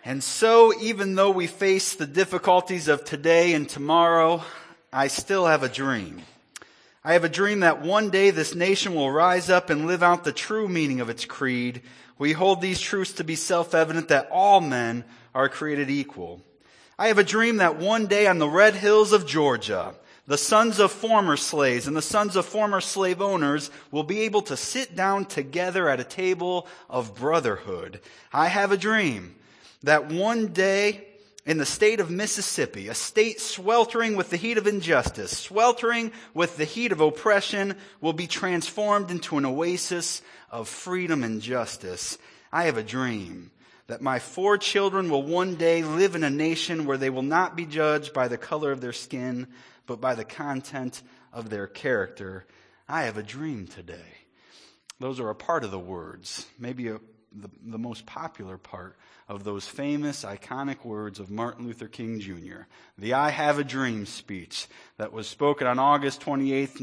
And so, even though we face the difficulties of today and tomorrow, I still have a dream. I have a dream that one day this nation will rise up and live out the true meaning of its creed. We hold these truths to be self-evident that all men are created equal. I have a dream that one day on the red hills of Georgia, the sons of former slaves and the sons of former slave owners will be able to sit down together at a table of brotherhood. I have a dream that one day in the state of Mississippi, a state sweltering with the heat of injustice, sweltering with the heat of oppression, will be transformed into an oasis of freedom and justice. I have a dream that my 4 children will one day live in a nation where they will not be judged by the color of their skin, but by the content of their character. I have a dream today. Those are a part of the words, maybe the most popular part of those famous, iconic words of Martin Luther King Jr., the I Have a Dream speech that was spoken on August 28th,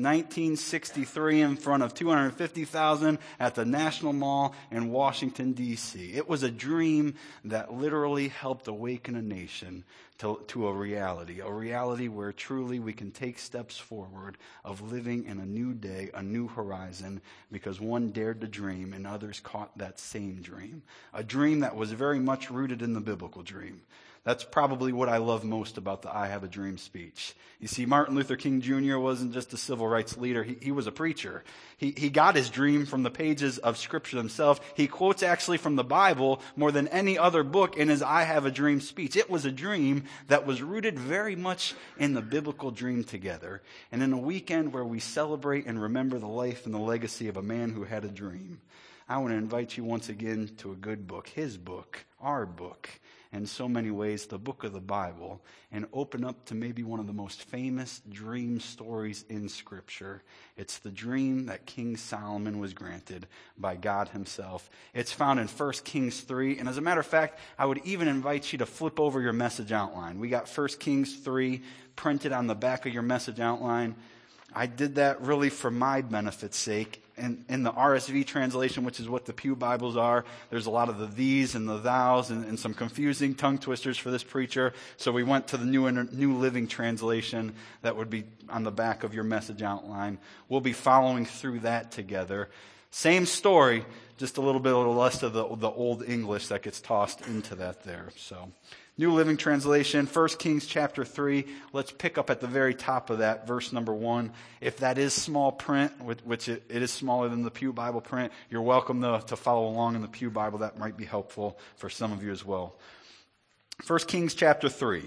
1963 in front of 250,000 at the National Mall in Washington, D.C. It was a dream that literally helped awaken a nation to a reality where truly we can take steps forward of living in a new day, a new horizon, because one dared to dream and others caught that same dream. A dream that was very much rooted in the biblical dream. That's probably what I love most about the I Have a Dream speech. You see, Martin Luther King Jr. wasn't just a civil rights leader. He was a preacher. He got his dream from the pages of Scripture themselves. He quotes actually from the Bible more than any other book in his I Have a Dream speech. It was a dream that was rooted very much in the biblical dream together. And in a weekend where we celebrate and remember the life and the legacy of a man who had a dream, I want to invite you once again to a good book, his book, our book, in so many ways, the book of the Bible, and open up to maybe one of the most famous dream stories in Scripture. It's the dream that King Solomon was granted by God himself. It's found in 1 Kings 3, and as a matter of fact, I would even invite you to flip over your message outline. We got 1 Kings 3 printed on the back of your message outline. I did that really for my benefit's sake. And in the RSV translation, which is what the Pew Bibles are, there's a lot of the these and the thous and some confusing tongue twisters for this preacher. So we went to the New Living Translation that would be on the back of your message outline. We'll be following through that together. Same story, just a little bit less of the Old English that gets tossed into that there. So, New Living Translation, 1 Kings chapter 3. Let's pick up at the very top of that, verse number 1. If that is small print, which it is smaller than the Pew Bible print, you're welcome to follow along in the Pew Bible. That might be helpful for some of you as well. 1 Kings chapter 3.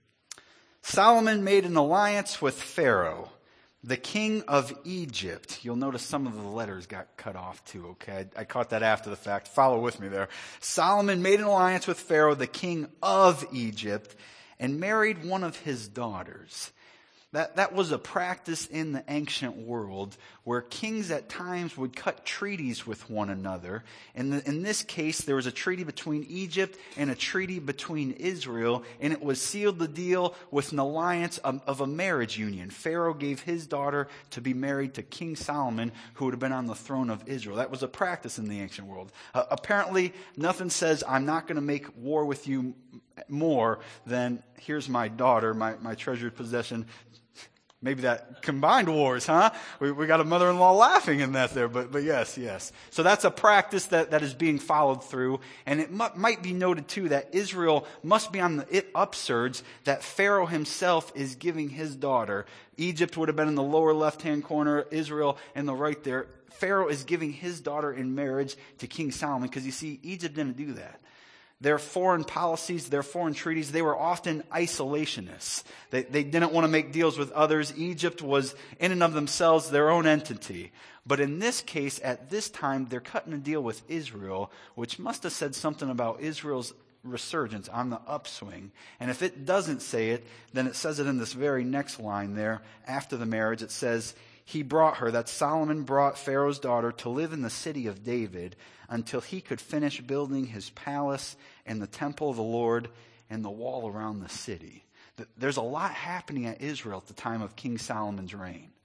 Solomon made an alliance with Pharaoh, the king of Egypt. You'll notice some of the letters got cut off too, okay? I caught that after the fact. Follow with me there. Solomon made an alliance with Pharaoh, the king of Egypt, and married one of his daughters. That was a practice in the ancient world where kings at times would cut treaties with one another. In this case, there was a treaty between Egypt and a treaty between Israel, and it was sealed the deal with an alliance of a marriage union. Pharaoh gave his daughter to be married to King Solomon, who would have been on the throne of Israel. That was a practice in the ancient world. Apparently, nothing says, I'm not going to make war with you more than, here's my daughter, my treasured possession. Maybe that combined wars, huh? We got a mother-in-law laughing in that there, but yes. So that's a practice that is being followed through. And it might be noted too that Israel must be on the upsurge, that Pharaoh himself is giving his daughter. Egypt would have been in the lower left-hand corner, Israel in the right there. Pharaoh is giving his daughter in marriage to King Solomon, because you see, Egypt didn't do that. Their foreign policies, their foreign treaties, they were often isolationists. They didn't want to make deals with others. Egypt was in and of themselves their own entity. But in this case, at this time, they're cutting a deal with Israel, which must have said something about Israel's resurgence on the upswing. And if it doesn't say it, then it says it in this very next line there. After the marriage, it says, he brought her, that Solomon brought Pharaoh's daughter to live in the city of David until he could finish building his palace and the temple of the Lord and the wall around the city. There's a lot happening at Israel at the time of King Solomon's reign.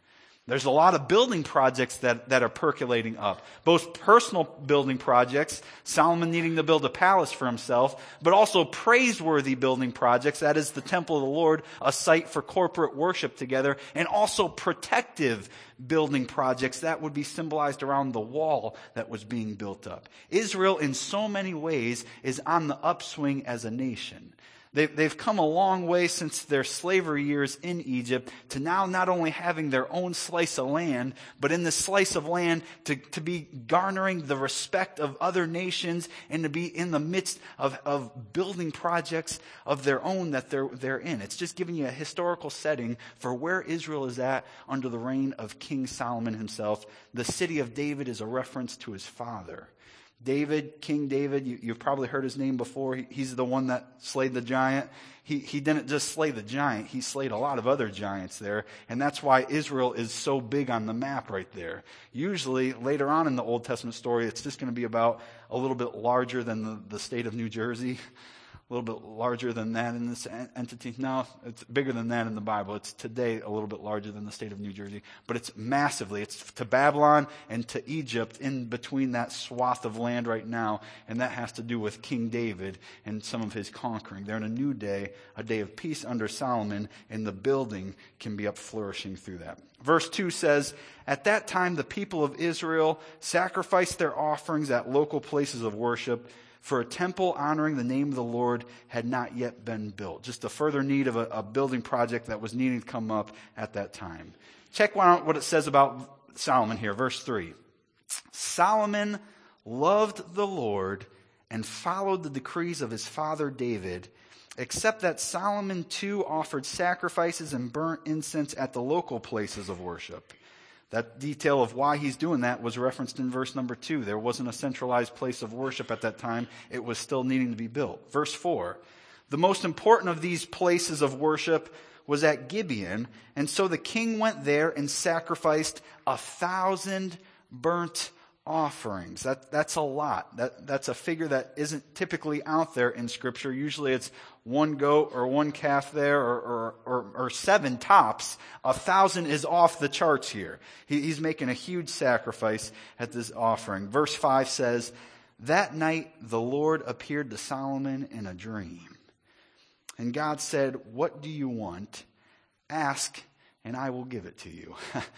There's a lot of building projects that are percolating up. Both personal building projects, Solomon needing to build a palace for himself, but also praiseworthy building projects, that is the temple of the Lord, a site for corporate worship together, and also protective building projects that would be symbolized around the wall that was being built up. Israel, in so many ways, is on the upswing as a nation. They've come a long way since their slavery years in Egypt to now not only having their own slice of land, but in this slice of land to be garnering the respect of other nations and to be in the midst of building projects of their own that they're in. It's just giving you a historical setting for where Israel is at under the reign of King Solomon himself. The city of David is a reference to his father. David, King David, you've probably heard his name before. He's the one that slayed the giant. He didn't just slay the giant, he slayed a lot of other giants there. And that's why Israel is so big on the map right there. Usually, later on in the Old Testament story, it's just going to be about a little bit larger than the state of New Jersey. A little bit larger than that in this entity. No, it's bigger than that in the Bible. It's today a little bit larger than the state of New Jersey. But it's massively. It's to Babylon and to Egypt in between that swath of land right now. And that has to do with King David and some of his conquering. They're in a new day, a day of peace under Solomon, and the building can be up flourishing through that. Verse 2 says, "At that time the people of Israel sacrificed their offerings at local places of worship, for a temple honoring the name of the Lord had not yet been built." Just a further need of a building project that was needing to come up at that time. Check out what it says about Solomon here, verse 3. "Solomon loved the Lord and followed the decrees of his father David, except that Solomon too offered sacrifices and burnt incense at the local places of worship." That detail of why he's doing that was referenced in verse number 2. There wasn't a centralized place of worship at that time. It was still needing to be built. Verse 4. "The most important of these places of worship was at Gibeon, and so the king went there and sacrificed 1,000 burnt offerings." That's a lot. That's a figure that isn't typically out there in Scripture. Usually it's one goat or one calf there or 7 tops. 1,000 is off the charts here. He's making a huge sacrifice at this offering. Verse 5 says, "That night the Lord appeared to Solomon in a dream. And God said, 'What do you want? Ask, and I will give it to you.'"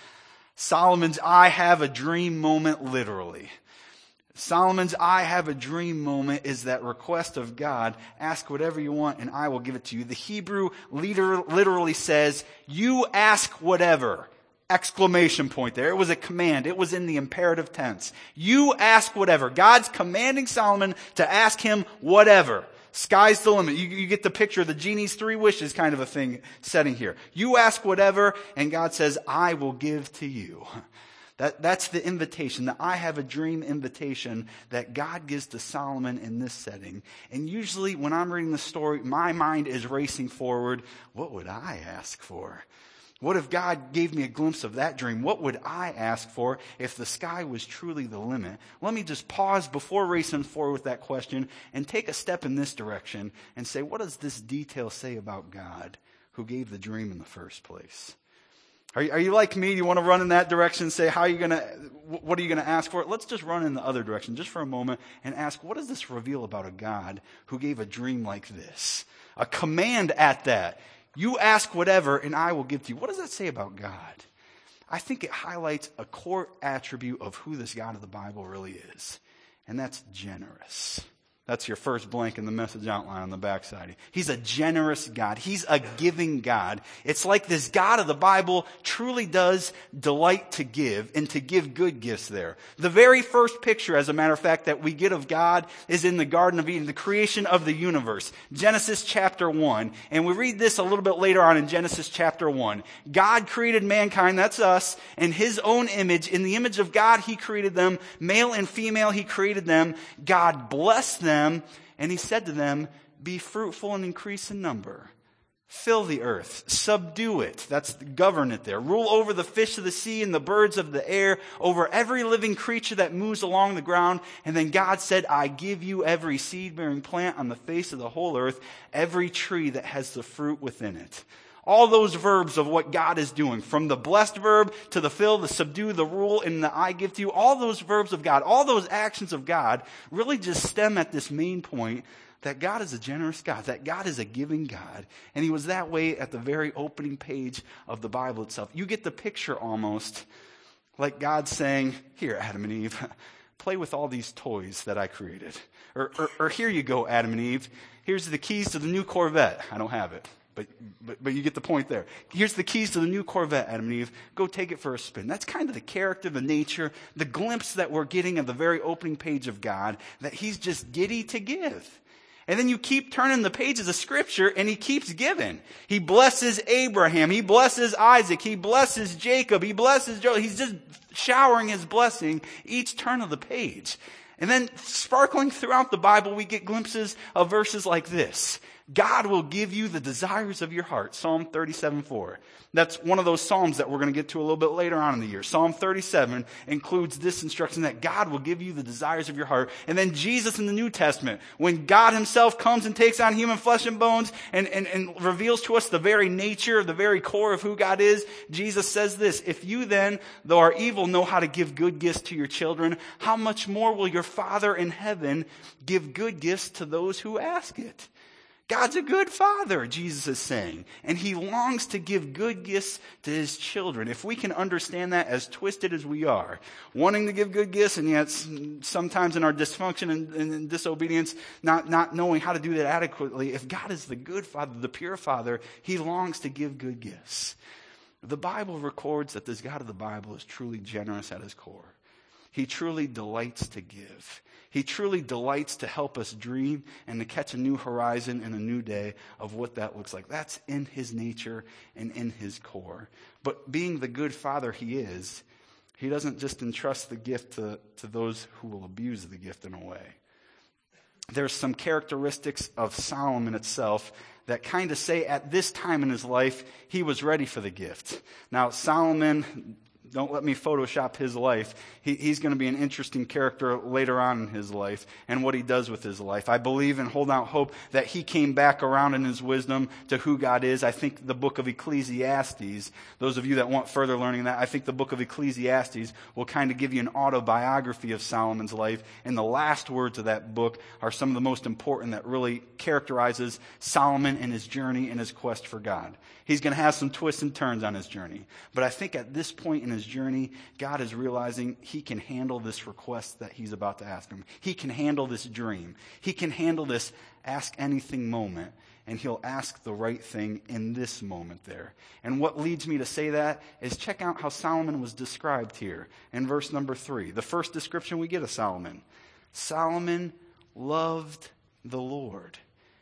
Solomon's "I have a dream" moment, literally. Solomon's "I have a dream" moment is that request of God, ask whatever you want and I will give it to you. The Hebrew literally says, "You ask whatever." Exclamation point there. It was a command. It was in the imperative tense. You ask whatever. God's commanding Solomon to ask him whatever. Sky's the limit. You get the picture of the genie's 3 wishes kind of a thing setting here. You ask whatever, and God says, "I will give to you." That's the invitation, the "I have a dream" invitation that God gives to Solomon in this setting. And usually when I'm reading the story, my mind is racing forward. What would I ask for? What if God gave me a glimpse of that dream? What would I ask for if the sky was truly the limit? Let me just pause before racing forward with that question and take a step in this direction and say, what does this detail say about God who gave the dream in the first place? Are you like me? Do you want to run in that direction and say, what are you going to ask for? Let's just run in the other direction just for a moment and ask, what does this reveal about a God who gave a dream like this? A command at that. You ask whatever and I will give to you. What does that say about God? I think it highlights a core attribute of who this God of the Bible really is. And that's generous. That's your first blank in the message outline on the backside. He's a generous God. He's a giving God. It's like this God of the Bible truly does delight to give and to give good gifts there. The very first picture, as a matter of fact, that we get of God is in the Garden of Eden, the creation of the universe. Genesis chapter 1. And we read this a little bit later on in Genesis chapter 1. God created mankind, that's us, in his own image. In the image of God, he created them. Male and female, he created them. God blessed them. And he said to them, "Be fruitful and increase in number. Fill the earth, subdue it." That's govern it there. "Rule over the fish of the sea and the birds of the air, over every living creature that moves along the ground." And then God said, "I give you every seed-bearing plant on the face of the whole earth, every tree that has the fruit within it." All those verbs of what God is doing, from the blessed verb to the fill, the subdue, the rule, and the I give to you, all those verbs of God, all those actions of God really just stem at this main point that God is a generous God, that God is a giving God. And he was that way at the very opening page of the Bible itself. You get the picture almost like God saying, here, Adam and Eve, play with all these toys that I created. Or here you go, Adam and Eve. Here's the keys to the new Corvette. I don't have it. But you get the point there. Here's the keys to the new Corvette, Adam and Eve. Go take it for a spin. That's kind of the character, the nature, the glimpse that we're getting at the very opening page of God, that he's just giddy to give. And then you keep turning the pages of Scripture and he keeps giving. He blesses Abraham. He blesses Isaac. He blesses Jacob. He blesses Joseph. He's just showering his blessing each turn of the page. And then sparkling throughout the Bible, we get glimpses of verses like this. God will give you the desires of your heart. Psalm 37:4. That's one of those Psalms that we're going to get to a little bit later on in the year. Psalm 37 includes this instruction that God will give you the desires of your heart. And then Jesus in the New Testament, when God himself comes and takes on human flesh and bones and reveals to us the very nature, the very core of who God is, Jesus says this, if you then, though are evil, know how to give good gifts to your children, how much more will your Father in heaven give good gifts to those who ask it? God's a good father, Jesus is saying, and he longs to give good gifts to his children. If we can understand that, as twisted as we are, wanting to give good gifts, and yet sometimes in our dysfunction and disobedience, not knowing how to do that adequately, if God is the good father, the pure father, he longs to give good gifts. The Bible records that this God of the Bible is truly generous at his core. He truly delights to give. He truly delights to help us dream and to catch a new horizon and a new day of what that looks like. That's in his nature and in his core. But being the good father he is, he doesn't just entrust the gift to those who will abuse the gift in a way. There's some characteristics of Solomon itself that kind of say at this time in his life, he was ready for the gift. Now, Solomon, don't let me Photoshop his life. He's going to be an interesting character later on in his life and what he does with his life. I believe and hold out hope that he came back around in his wisdom to who God is. I think the book of Ecclesiastes, those of you that want further learning of that, I think the book of Ecclesiastes will kind of give you an autobiography of Solomon's life. And the last words of that book are some of the most important that really characterizes Solomon and his journey and his quest for God. He's going to have some twists and turns on his journey. But I think at this point in his journey, God is realizing he can handle this request that he's about to ask him. He can handle this dream. He can handle this ask anything moment. And he'll ask the right thing in this moment there. And what leads me to say that is check out how Solomon was described here in verse number 3. The first description we get of Solomon. Solomon loved the Lord.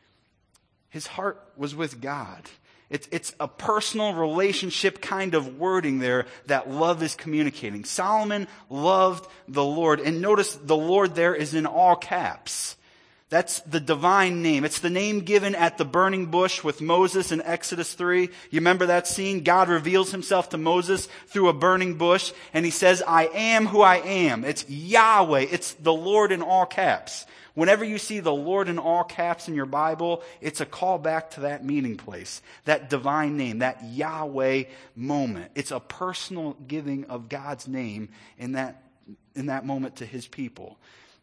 His heart was with God. It's a personal relationship kind of wording there that love is communicating. Solomon loved the Lord. And notice the Lord there is in all caps. That's the divine name. It's the name given at the burning bush with Moses in Exodus 3. You remember that scene? God reveals himself to Moses through a burning bush. And he says, I am who I am. It's Yahweh. It's the Lord in all caps. Whenever you see the Lord in all caps in your Bible, it's a call back to that meeting place, that divine name, that Yahweh moment. It's a personal giving of God's name in that moment to his people.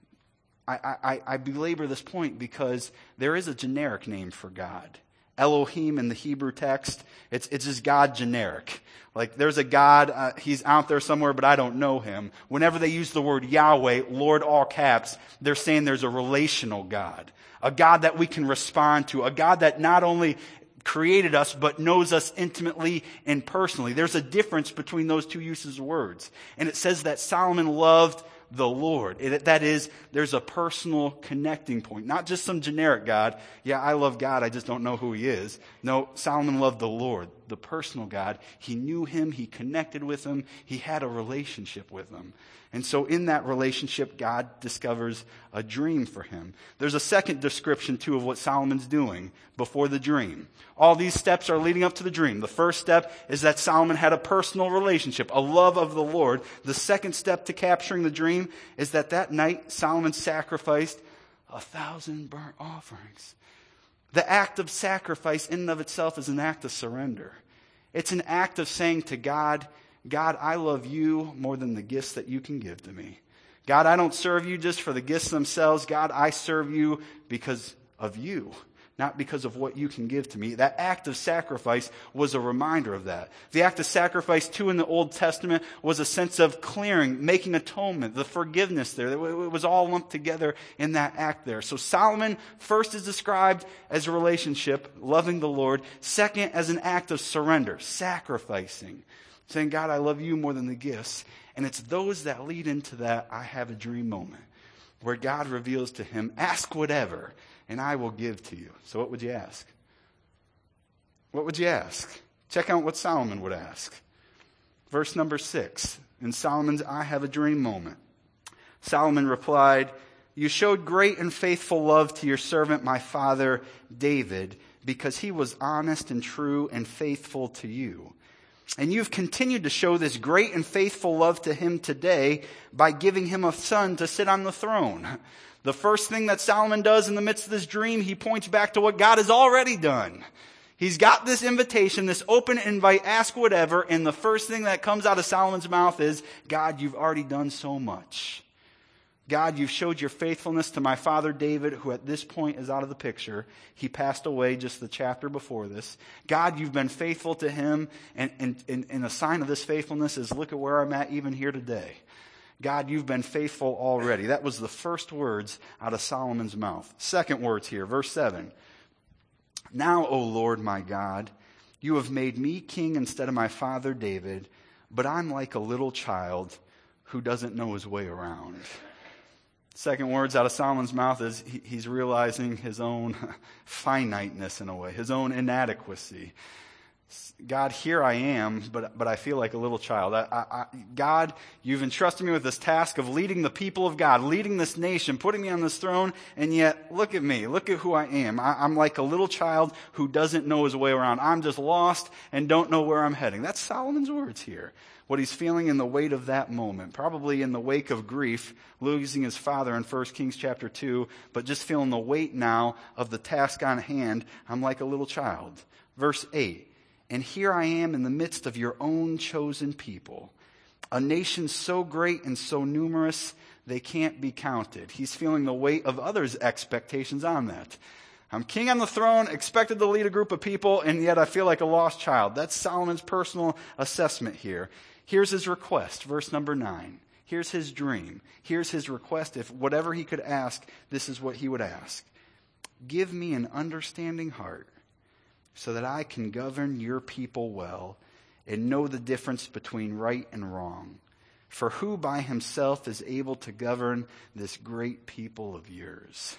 I belabor this point because there is a generic name for God. Elohim in the Hebrew text, it's just God generic. Like there's a God, he's out there somewhere, but I don't know him. Whenever they use the word Yahweh, Lord all caps, they're saying there's a relational God. A God that we can respond to. A God that not only created us, but knows us intimately and personally. There's a difference between those two uses of words. And it says that Solomon loved the Lord. That is, there's a personal connecting point. Not just some generic God. Yeah, I love God, I just don't know who he is. No, Solomon loved the Lord, the personal God. He knew him, he connected with him, he had a relationship with him. And so in that relationship, God discovers a dream for him. There's a second description, too, of what Solomon's doing before the dream. All these steps are leading up to the dream. The first step is that Solomon had a personal relationship, a love of the Lord. The second step to capturing the dream is that night Solomon sacrificed 1,000 burnt offerings. The act of sacrifice in and of itself is an act of surrender. It's an act of saying to God, God, I love you more than the gifts that you can give to me. God, I don't serve you just for the gifts themselves. God, I serve you because of you, not because of what you can give to me. That act of sacrifice was a reminder of that. The act of sacrifice, too, in the Old Testament was a sense of clearing, making atonement, the forgiveness there. It was all lumped together in that act there. So Solomon first is described as a relationship, loving the Lord. Second, as an act of surrender, sacrificing, saying, God, I love you more than the gifts. And it's those that lead into that I have a dream moment where God reveals to him, ask whatever, and I will give to you. So what would you ask? What would you ask? Check out what Solomon would ask. Verse number 6, in Solomon's I have a dream moment. Solomon replied, you showed great and faithful love to your servant, my father David, because he was honest and true and faithful to you. And you've continued to show this great and faithful love to him today by giving him a son to sit on the throne. The first thing that Solomon does in the midst of this dream, he points back to what God has already done. He's got this invitation, this open invite, ask whatever, and the first thing that comes out of Solomon's mouth is, God, you've already done so much. God, you've showed your faithfulness to my father David, who at this point is out of the picture. He passed away just the chapter before this. God, you've been faithful to him, and a sign of this faithfulness is look at where I'm at even here today. God, you've been faithful already. That was the first words out of Solomon's mouth. Second words here, verse 7. Now, O Lord my God, you have made me king instead of my father David, but I'm like a little child who doesn't know his way around. Second words out of Solomon's mouth is he's realizing his own finiteness in a way, his own inadequacy. God, here I am, but I feel like a little child. God, you've entrusted me with this task of leading the people of God, leading this nation, putting me on this throne, and yet, look at me, look at who I am. I'm like a little child who doesn't know his way around. I'm just lost and don't know where I'm heading. That's Solomon's words here. What he's feeling in the weight of that moment, probably in the wake of grief, losing his father in 1 Kings chapter 2, but just feeling the weight now of the task on hand. I'm like a little child. Verse 8, and here I am in the midst of your own chosen people, a nation so great and so numerous they can't be counted. He's feeling the weight of others' expectations on that. I'm king on the throne, expected to lead a group of people, and yet I feel like a lost child. That's Solomon's personal assessment here. Here's his request, verse number 9. Here's his dream. Here's his request. If whatever he could ask, this is what he would ask. Give me an understanding heart so that I can govern your people well and know the difference between right and wrong. For who by himself is able to govern this great people of yours?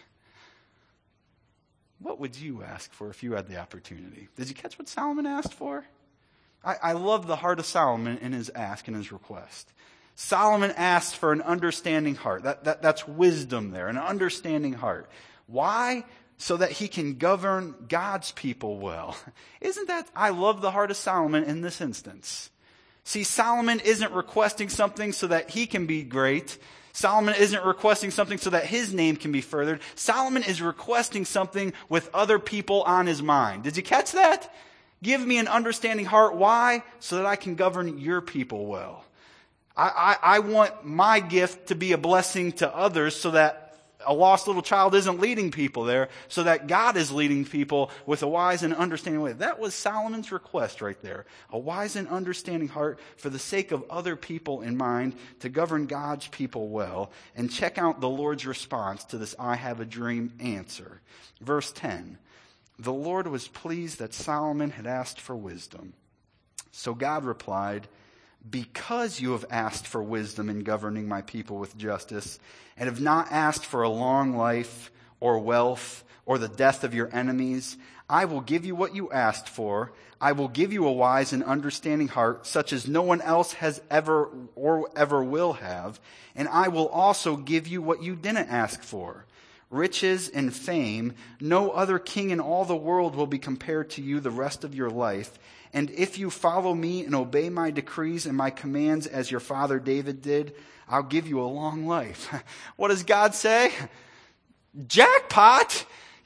What would you ask for if you had the opportunity? Did you catch what Solomon asked for? I love the heart of Solomon in his ask and his request. Solomon asked for an understanding heart. That's wisdom there, an understanding heart. Why? So that he can govern God's people well. Isn't that, I love the heart of Solomon in this instance. See, Solomon isn't requesting something so that he can be great. Solomon isn't requesting something so that his name can be furthered. Solomon is requesting something with other people on his mind. Did you catch that? Give me an understanding heart. Why? So that I can govern your people well. I want my gift to be a blessing to others so that a lost little child isn't leading people there, so that God is leading people with a wise and understanding way. That was Solomon's request right there. A wise and understanding heart for the sake of other people in mind to govern God's people well. And check out the Lord's response to this I have a dream answer. Verse 10. The Lord was pleased that Solomon had asked for wisdom. So God replied, because you have asked for wisdom in governing my people with justice, and have not asked for a long life or wealth or the death of your enemies, I will give you what you asked for. I will give you a wise and understanding heart, such as no one else has ever or ever will have. And I will also give you what you didn't ask for. Riches and fame. No other king in all the world will be compared to you the rest of your life. And if you follow me and obey my decrees and my commands as your father David did, I'll give you a long life. What does God say? Jackpot!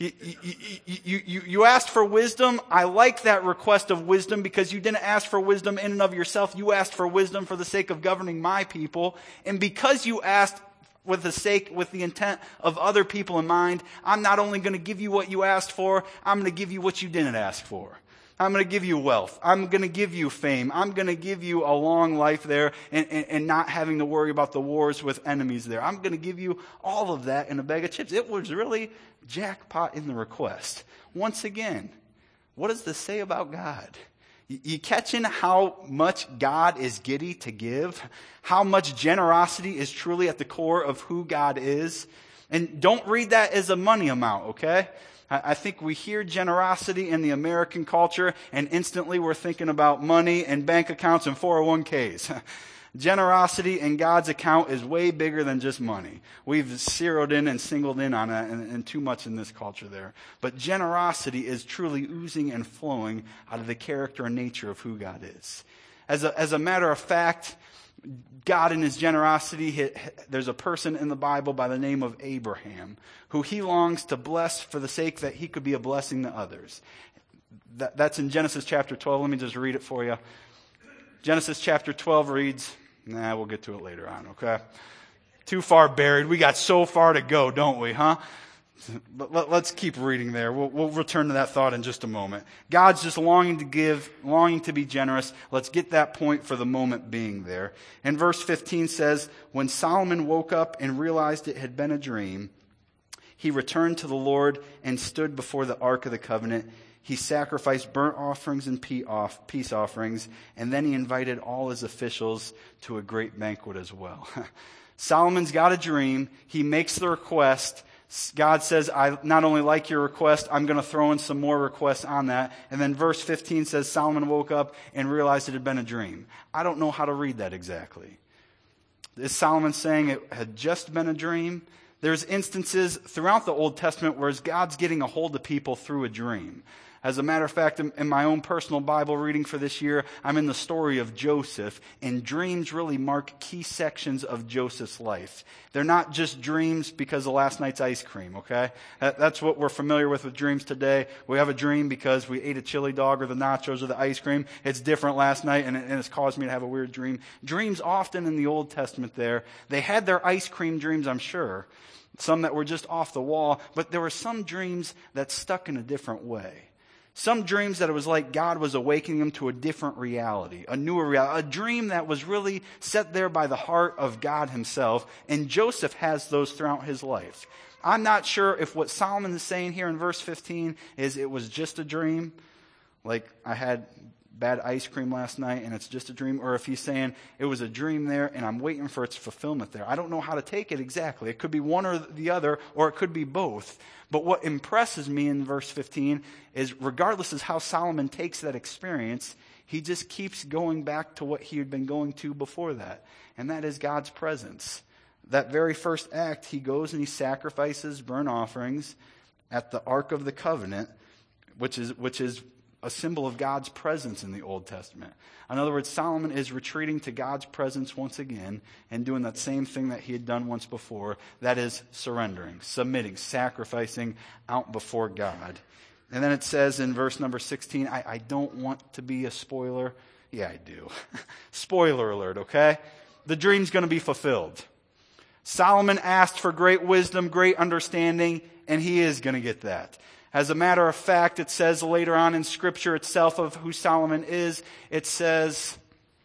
You asked for wisdom. I like that request of wisdom because you didn't ask for wisdom in and of yourself. You asked for wisdom for the sake of governing my people. And because you asked with the intent of other people in mind, I'm not only going to give you what you asked for, I'm going to give you what you didn't ask for. I'm going to give you wealth. I'm going to give you fame. I'm going to give you a long life there and not having to worry about the wars with enemies there. I'm going to give you all of that in a bag of chips. It was really jackpot in the request. Once again, what does this say about God? You catching how much God is giddy to give? How much generosity is truly at the core of who God is? And don't read that as a money amount, okay? I think we hear generosity in the American culture and instantly we're thinking about money and bank accounts and 401ks. Generosity in God's account is way bigger than just money. We've zeroed in and singled in on that and too much in this culture there. But generosity is truly oozing and flowing out of the character and nature of who God is. As a matter of fact, God in his generosity, there's a person in the Bible by the name of Abraham who he longs to bless for the sake that he could be a blessing to others. That's in Genesis chapter 12. Let me just read it for you. Genesis chapter 12 reads, we'll get to it later on, okay? Too far buried. We got so far to go, don't we, huh? But let's keep reading there. We'll return to that thought in just a moment. God's just longing to give, longing to be generous. Let's get that point for the moment being there. And verse 15 says, when Solomon woke up and realized it had been a dream, he returned to the Lord and stood before the Ark of the Covenant. He sacrificed burnt offerings and peace offerings, and then he invited all his officials to a great banquet as well. Solomon's got a dream. He makes the request. God says, I not only like your request, I'm going to throw in some more requests on that. And then verse 15 says, Solomon woke up and realized it had been a dream. I don't know how to read that exactly. Is Solomon saying it had just been a dream? There's instances throughout the Old Testament where God's getting a hold of people through a dream. As a matter of fact, in my own personal Bible reading for this year, I'm in the story of Joseph, and dreams really mark key sections of Joseph's life. They're not just dreams because of last night's ice cream, okay? That's what we're familiar with dreams today. We have a dream because we ate a chili dog or the nachos or the ice cream. It's different last night, and it's caused me to have a weird dream. Dreams often in the Old Testament there, they had their ice cream dreams, I'm sure. Some that were just off the wall, but there were some dreams that stuck in a different way. Some dreams that it was like God was awakening them to a different reality, a newer reality, a dream that was really set there by the heart of God himself. And Joseph has those throughout his life. I'm not sure if what Solomon is saying here in verse 15 is it was just a dream, like I had bad ice cream last night and it's just a dream, or if he's saying it was a dream there and I'm waiting for its fulfillment there. I don't know how to take it exactly. It could be one or the other, or it could be both. But what impresses me in verse 15 is regardless of how Solomon takes that experience, he just keeps going back to what he had been going to before that. And that is God's presence. That very first act, he goes and he sacrifices burnt offerings at the Ark of the Covenant, which is a symbol of God's presence in the Old Testament. In other words, Solomon is retreating to God's presence once again and doing that same thing that he had done once before. That is surrendering, submitting, sacrificing out before God. And then it says in verse number 16, I don't want to be a spoiler. Yeah, I do. Spoiler alert, okay? The dream's going to be fulfilled. Solomon asked for great wisdom, great understanding, and he is going to get that. As a matter of fact, it says later on in Scripture itself of who Solomon is, it says,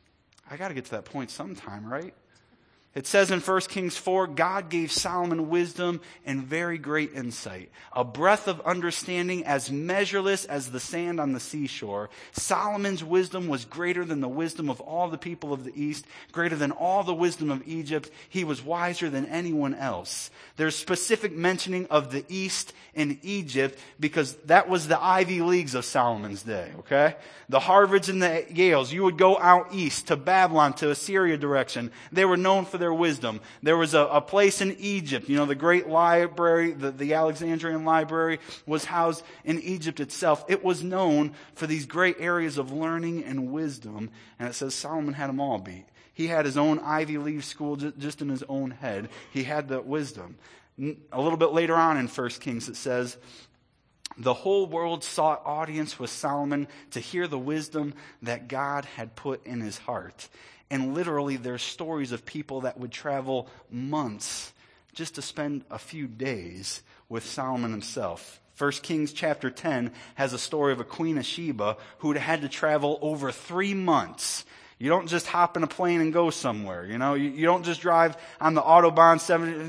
I got to get to that point sometime, right? It says in 1 Kings 4, God gave Solomon wisdom and very great insight, a breadth of understanding as measureless as the sand on the seashore. Solomon's wisdom was greater than the wisdom of all the people of the East, greater than all the wisdom of Egypt. He was wiser than anyone else. There's specific mentioning of the East and Egypt because that was the Ivy Leagues of Solomon's day, okay? The Harvards and the Yales, you would go out east to Babylon, to Assyria direction. They were known for their wisdom. There was a place in Egypt, the great library, the Alexandrian library was housed in Egypt itself. It was known for these great areas of learning and wisdom. And it says Solomon had them all beat. He had his own Ivy League school just in his own head. He had the wisdom. A little bit later on in 1 Kings it says, The whole world sought audience with Solomon to hear the wisdom that God had put in his heart. And literally, there's stories of people that would travel months just to spend a few days with Solomon himself. 1 Kings chapter 10 has a story of a queen of Sheba who had to travel over 3 months. You don't just hop in a plane and go somewhere. You don't just drive on the Autobahn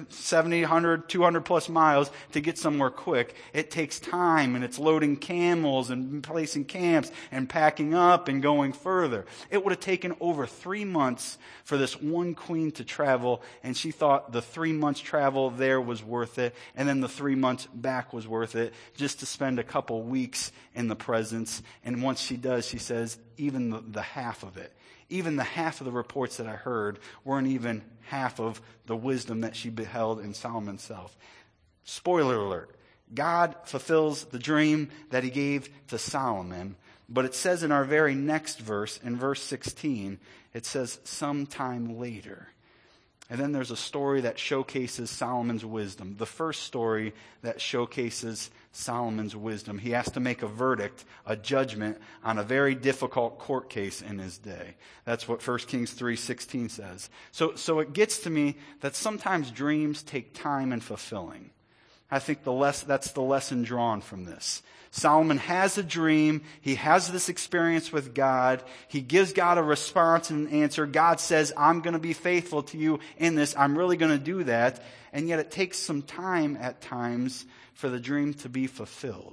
70, 100, 200 plus miles to get somewhere quick. It takes time, and it's loading camels and placing camps and packing up and going further. It would have taken over 3 months for this one queen to travel, and she thought the 3 months travel there was worth it, and then the 3 months back was worth it, just to spend a couple weeks in the presence. And once she does, she says, even the half of it. Even the half of the reports that I heard weren't even half of the wisdom that she beheld in Solomon himself. Spoiler alert. God fulfills the dream that he gave to Solomon. But it says in our very next verse, in verse 16, it says, sometime later. And then there's a story that showcases Solomon's wisdom. The first story that showcases Solomon's wisdom. He has to make a verdict, a judgment on a very difficult court case in his day. That's what 1 Kings 3:16 says. So it gets to me that sometimes dreams take time in fulfilling. I think that's the lesson drawn from this. Solomon has a dream. He has this experience with God. He gives God a response and an answer. God says, I'm going to be faithful to you in this. I'm really going to do that. And yet it takes some time at times for the dream to be fulfilled.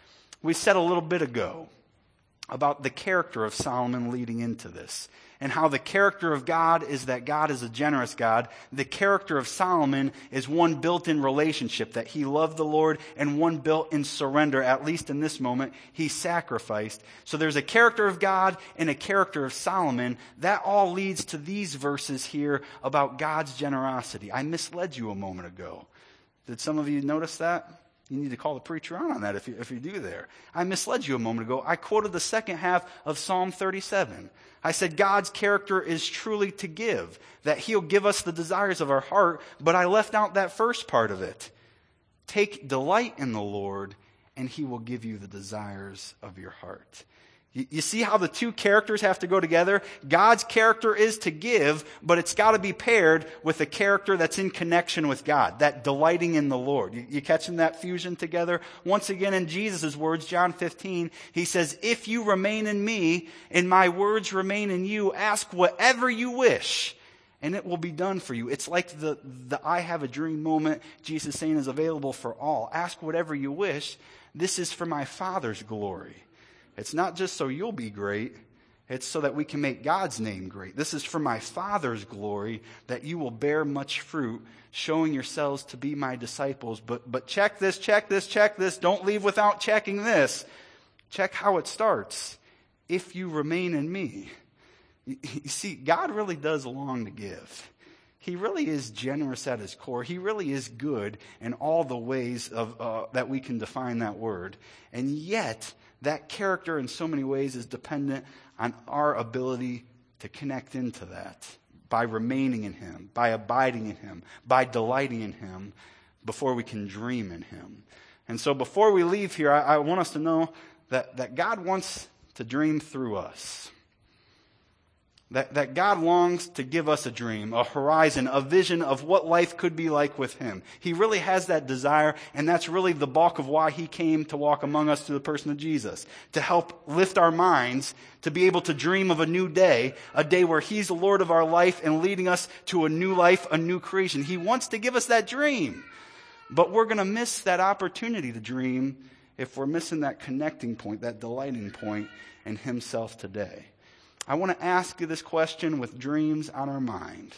We said a little bit ago about the character of Solomon leading into this, and how the character of God is that God is a generous God. The character of Solomon is one built in relationship, that he loved the Lord, and one built in surrender. At least in this moment, he sacrificed. So there's a character of God and a character of Solomon. That all leads to these verses here about God's generosity. I misled you a moment ago. Did some of you notice that? You need to call the preacher on that if you do there. I misled you a moment ago. I quoted the second half of Psalm 37. I said God's character is truly to give, that he'll give us the desires of our heart, but I left out that first part of it. Take delight in the Lord, and he will give you the desires of your heart. You see how the two characters have to go together? God's character is to give, but it's got to be paired with a character that's in connection with God, that delighting in the Lord. You catching that fusion together? Once again, in Jesus' words, John 15, he says, if you remain in me and my words remain in you, ask whatever you wish, and it will be done for you. It's like the I have a dream moment Jesus is saying is available for all. Ask whatever you wish. This is for my Father's glory. It's not just so you'll be great. It's so that we can make God's name great. This is for my Father's glory, that you will bear much fruit, showing yourselves to be my disciples. But check this, check this, check this. Don't leave without checking this. Check how it starts. If you remain in me. You see, God really does long to give. He really is generous at his core. He really is good in all the ways of that we can define that word. And yet, that character in so many ways is dependent on our ability to connect into that by remaining in him, by abiding in him, by delighting in him before we can dream in him. And so before we leave here, I want us to know that God wants to dream through us. That God longs to give us a dream, a horizon, a vision of what life could be like with him. He really has that desire, and that's really the bulk of why he came to walk among us through the person of Jesus, to help lift our minds, to be able to dream of a new day, a day where he's the Lord of our life and leading us to a new life, a new creation. He wants to give us that dream, but we're going to miss that opportunity to dream if we're missing that connecting point, that delighting point in himself today. I want to ask you this question with dreams on our mind.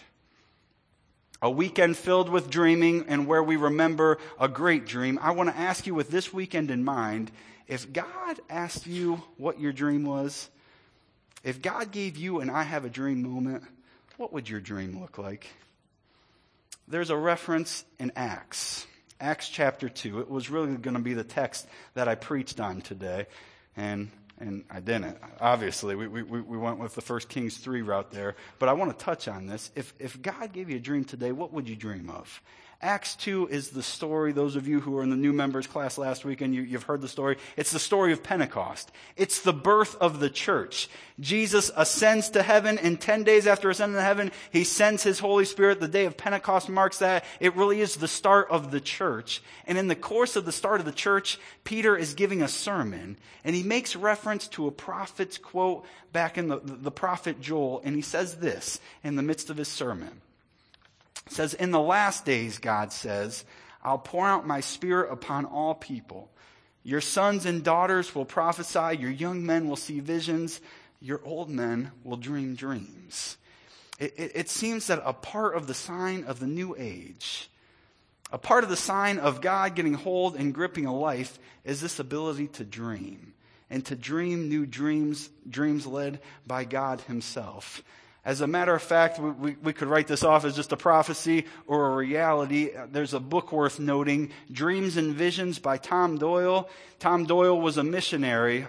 A weekend filled with dreaming and where we remember a great dream. I want to ask you with this weekend in mind, if God asked you what your dream was, if God gave you an I have a dream moment, what would your dream look like? There's a reference in Acts chapter 2. It was really going to be the text that I preached on today. And I didn't. Obviously, we went with the 1 Kings 3 route there. But I want to touch on this. If God gave you a dream today, what would you dream of? Acts 2 is the story, those of you who were in the new members class last weekend, you've heard the story. It's the story of Pentecost. It's the birth of the church. Jesus ascends to heaven, and 10 days after ascending to heaven, he sends his Holy Spirit. The day of Pentecost marks that. It really is the start of the church. And in the course of the start of the church, Peter is giving a sermon, and he makes reference to a prophet's quote back in the prophet Joel, and he says this in the midst of his sermon. It says, "In the last days," God says, "I'll pour out my Spirit upon all people. Your sons and daughters will prophesy. Your young men will see visions. Your old men will dream dreams." It seems that a part of the sign of the new age, a part of the sign of God getting hold and gripping a life, is this ability to dream. And to dream new dreams led by God himself. As a matter of fact, we could write this off as just a prophecy or a reality. There's a book worth noting, Dreams and Visions by Tom Doyle. Tom Doyle was a missionary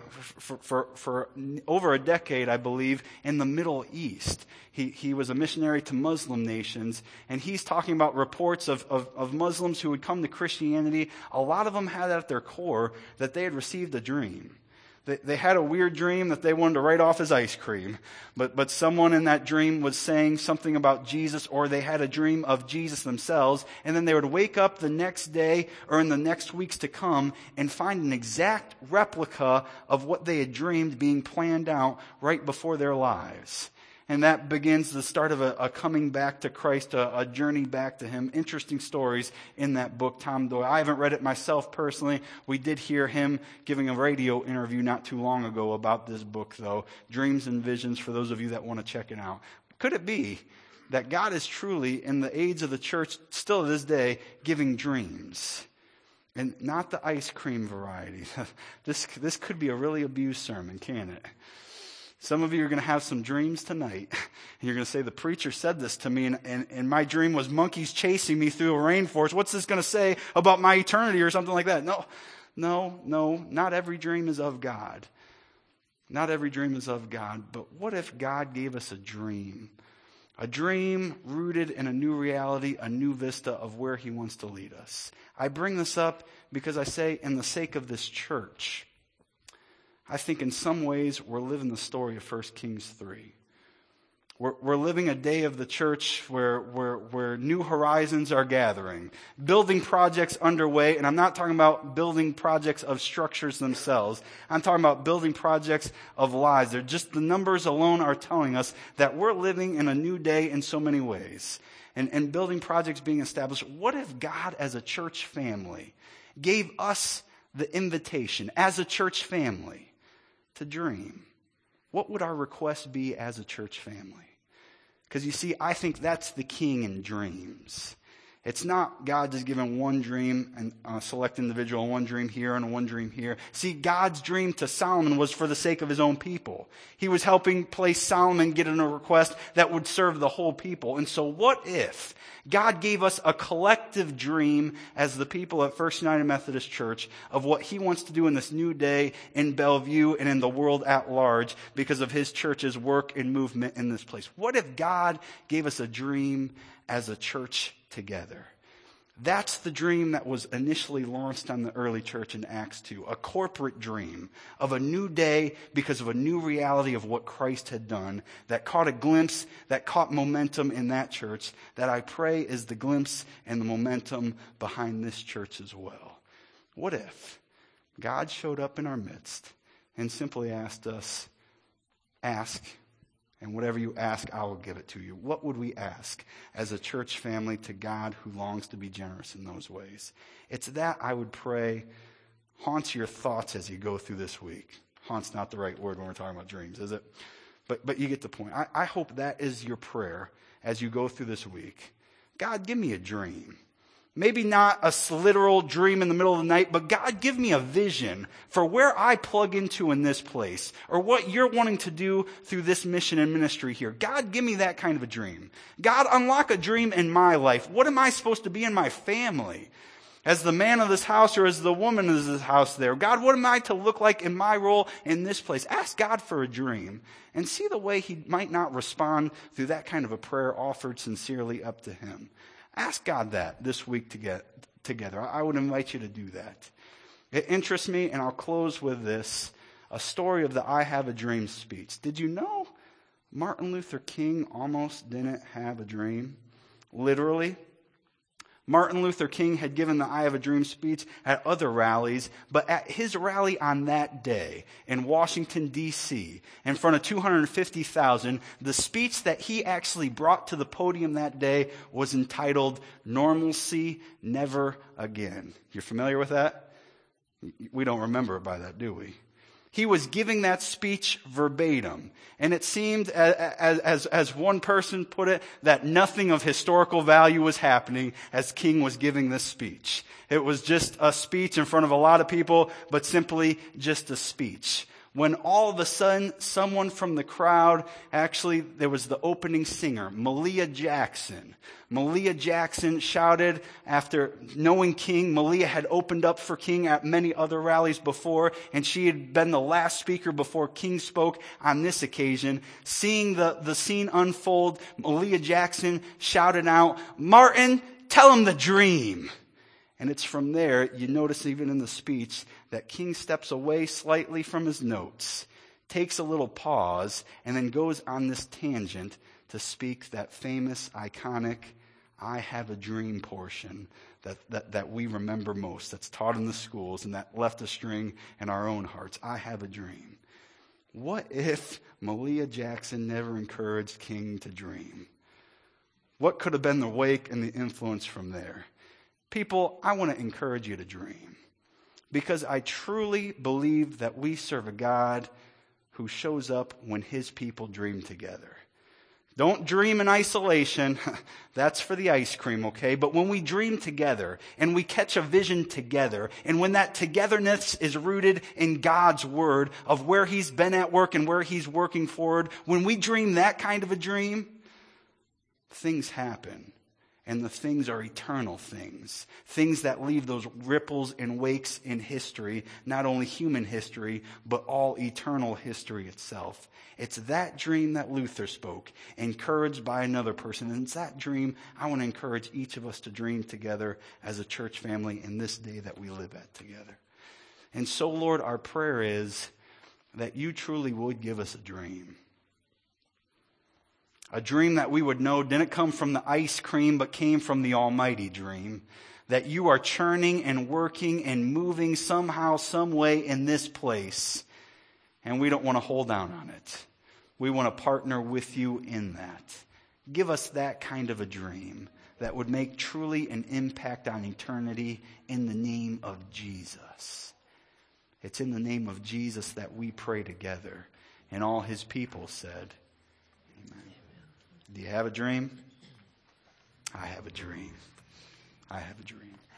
for over a decade, I believe, in the Middle East. He was a missionary to Muslim nations, and he's talking about reports of Muslims who would come to Christianity. A lot of them had at their core that they had received a dream. They had a weird dream that they wanted to write off as ice cream. But someone in that dream was saying something about Jesus, or they had a dream of Jesus themselves. And then they would wake up the next day or in the next weeks to come and find an exact replica of what they had dreamed being planned out right before their lives. And that begins the start of a coming back to Christ, a journey back to him. Interesting stories in that book, Tom Doyle. I haven't read it myself personally. We did hear him giving a radio interview not too long ago about this book, though. Dreams and Visions, for those of you that want to check it out. Could it be that God is truly, in the age of the church, still to this day, giving dreams? And not the ice cream variety. This could be a really abused sermon, can't it? Some of you are going to have some dreams tonight. And you're going to say, the preacher said this to me, and my dream was monkeys chasing me through a rainforest. What's this going to say about my eternity or something like that? No, not every dream is of God. Not every dream is of God. But what if God gave us a dream? A dream rooted in a new reality, a new vista of where he wants to lead us. I bring this up because I say, in the sake of this church, I think in some ways we're living the story of 1 Kings 3. We're living a day of the church where new horizons are gathering. Building projects underway, and I'm not talking about building projects of structures themselves. I'm talking about building projects of lives. They're just, the numbers alone are telling us that we're living in a new day in so many ways. And building projects being established. What if God as a church family gave us the invitation as a church family to dream? What would our request be as a church family? Because you see, I think that's the king in dreams. It's not God just giving one dream and a select individual, one dream here and one dream here. See, God's dream to Solomon was for the sake of his own people. He was helping place Solomon get in a request that would serve the whole people. And so what if God gave us a collective dream as the people at First United Methodist Church of what he wants to do in this new day in Bellevue and in the world at large because of his church's work and movement in this place? What if God gave us a dream as a church together? That's the dream that was initially launched on the early church in Acts 2. A corporate dream of a new day because of a new reality of what Christ had done that caught a glimpse, that caught momentum in that church, that I pray is the glimpse and the momentum behind this church as well. What if God showed up in our midst and simply asked us, ask, and whatever you ask, I will give it to you? What would we ask as a church family to God who longs to be generous in those ways? It's that, I would pray, haunts your thoughts as you go through this week. Haunt's not the right word when we're talking about dreams, is it? But you get the point. I hope that is your prayer as you go through this week. God, give me a dream. Maybe not a literal dream in the middle of the night, but God, give me a vision for where I plug into in this place, or what you're wanting to do through this mission and ministry here. God, give me that kind of a dream. God, unlock a dream in my life. What am I supposed to be in my family? As the man of this house or as the woman of this house there. God, what am I to look like in my role in this place? Ask God for a dream and see the way he might not respond through that kind of a prayer offered sincerely up to him. Ask God that this week to get together. I would invite you to do that. It interests me, and I'll close with this, a story of the I Have a Dream speech. Did you know Martin Luther King almost didn't have a dream? Literally. Martin Luther King had given the I Have a Dream speech at other rallies, but at his rally on that day in Washington, D.C., in front of 250,000, the speech that he actually brought to the podium that day was entitled, "Normalcy Never Again." You're familiar with that? We don't remember it by that, do we? He was giving that speech verbatim. And it seemed, as one person put it, that nothing of historical value was happening as King was giving this speech. It was just a speech in front of a lot of people, but simply just a speech. When all of a sudden, someone from the crowd, actually, there was the opening singer, Malia Jackson. Malia Jackson shouted after knowing King. Malia had opened up for King at many other rallies before, and she had been the last speaker before King spoke on this occasion. Seeing the scene unfold, Malia Jackson shouted out, "Martin, tell him the dream." And it's from there, you notice even in the speech, that King steps away slightly from his notes, takes a little pause, and then goes on this tangent to speak that famous, iconic, I Have a Dream portion that we remember most, that's taught in the schools and that left a string in our own hearts. I have a dream. What if Malia Jackson never encouraged King to dream? What could have been the wake and the influence from there? People, I want to encourage you to dream, because I truly believe that we serve a God who shows up when his people dream together. Don't dream in isolation. That's for the ice cream, okay? But when we dream together and we catch a vision together, and when that togetherness is rooted in God's word of where he's been at work and where he's working forward, when we dream that kind of a dream, things happen. And the things are eternal things. Things that leave those ripples and wakes in history, not only human history, but all eternal history itself. It's that dream that Luther spoke, encouraged by another person. And it's that dream I want to encourage each of us to dream together as a church family in this day that we live at together. And so, Lord, our prayer is that you truly would give us a dream. A dream that we would know didn't come from the ice cream, but came from the almighty dream. That you are churning and working and moving somehow, some way in this place. And we don't want to hold down on it. We want to partner with you in that. Give us that kind of a dream that would make truly an impact on eternity in the name of Jesus. It's in the name of Jesus that we pray together. And all his people said, amen. Do you have a dream? I have a dream. I have a dream.